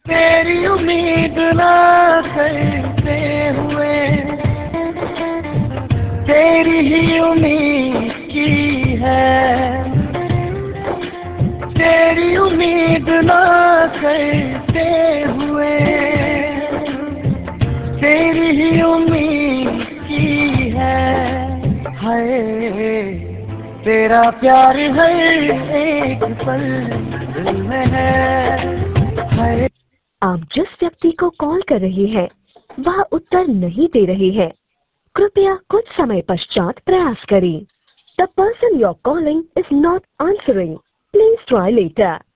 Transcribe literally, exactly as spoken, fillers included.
तेरी उम्मीद ना करते हुए तेरी ही उम्मीद की है, तेरी उम्मीद ना करते हुए तेरी ही उम्मीद की है। हाय तेरा प्यार हर एक पल दिल में है। हाय आप जिस व्यक्ति को कॉल कर रहे हैं वह उत्तर नहीं दे रहे हैं। कृपया कुछ समय पश्चात प्रयास करें। The person you are calling is not answering. Please try letter.